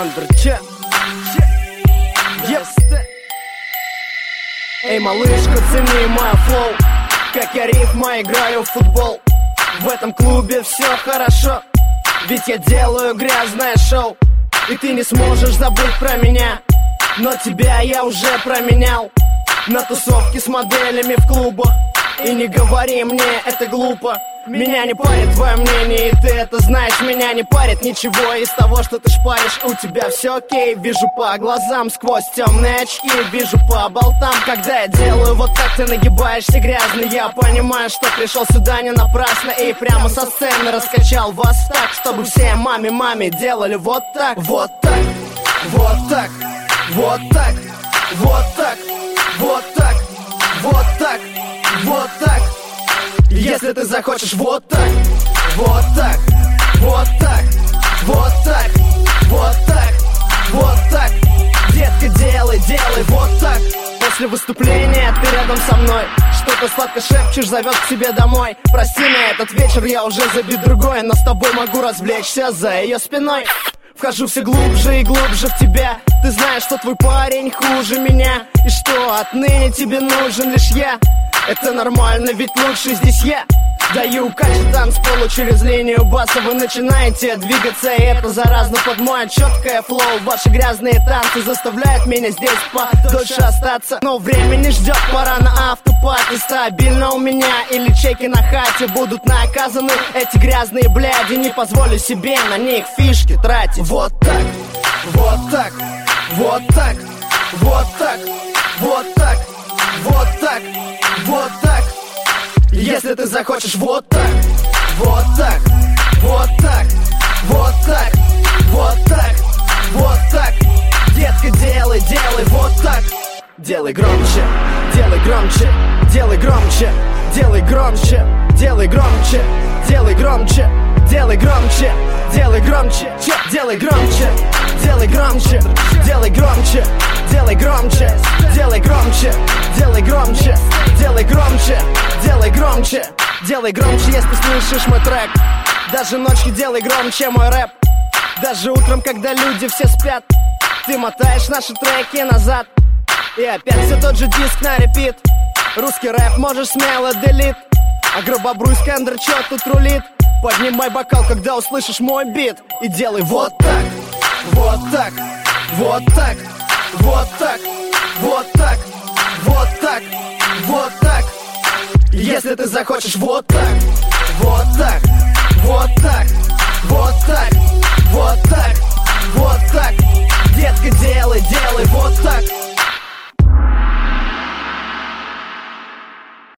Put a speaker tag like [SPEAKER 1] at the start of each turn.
[SPEAKER 1] Андерча. Эй, малышка, цени мой флоу, как я рифма играю в футбол. В этом клубе все хорошо, ведь я делаю грязное шоу. И ты не сможешь забыть про меня, но тебя я уже променял на тусовки с моделями в клубах. И не говори мне, это глупо. Меня не парит твое мнение, и ты это знаешь. Меня не парит ничего из того, что ты шпаришь. У тебя все окей, вижу по глазам сквозь темные очки, вижу по болтам. Когда я делаю вот так, ты нагибаешься грязно. Я понимаю, что пришел сюда не напрасно, и прямо со сцены раскачал вас так, чтобы все маме делали вот так. Вот так, вот так, вот так, вот так, вот так, вот так, вот так. Если ты захочешь вот так, вот так, вот так, вот так, вот так, вот так. Детка, делай, делай вот так. После выступления ты рядом со мной, что-то сладко шепчешь, зовет к себе домой. Прости, на этот вечер я уже забит другой, но с тобой могу развлечься за ее спиной. Вхожу все глубже и глубже в тебя. Ты знаешь, что твой парень хуже меня, и что отныне тебе нужен лишь я. Это нормально, ведь лучше здесь я. Даю качу танцполу через линию баса. Вы начинаете двигаться, и это заразно под мой четкое флоу. Ваши грязные танцы заставляют меня здесь подольше остаться. Но время не ждет, пора на автопати. Стабильно у меня или чеки на хате будут наказаны. Эти грязные бляди, не позволю себе на них фишки тратить. Вот так, вот так, вот так, вот так, вот так, вот так, вот так. Если ты захочешь вот так, вот так, вот так, вот так, вот так, вот так. Детка, делай, делай вот так. Делай громче, делай громче, делай громче, делай громче, делай громче, делай громче, делай громче, делай громче, делай громче, делай громче, делай громче, делай громче, делай громче, делай громче, делай громче, делай громче, делай громче, если слышишь мой трек. Даже ночью делай громче мой рэп. Даже утром, когда люди все спят, ты мотаешь наши треки назад. И опять все тот же диск на репит. Русский рэп можешь смело делит, а грубобруйский Андерча тут рулит. Поднимай бокал, когда услышишь мой бит, и делай вот так, вот так, вот так, вот так, вот так, вот так, вот так. Если ты захочешь вот так, вот так, вот так, вот так, вот так, вот так.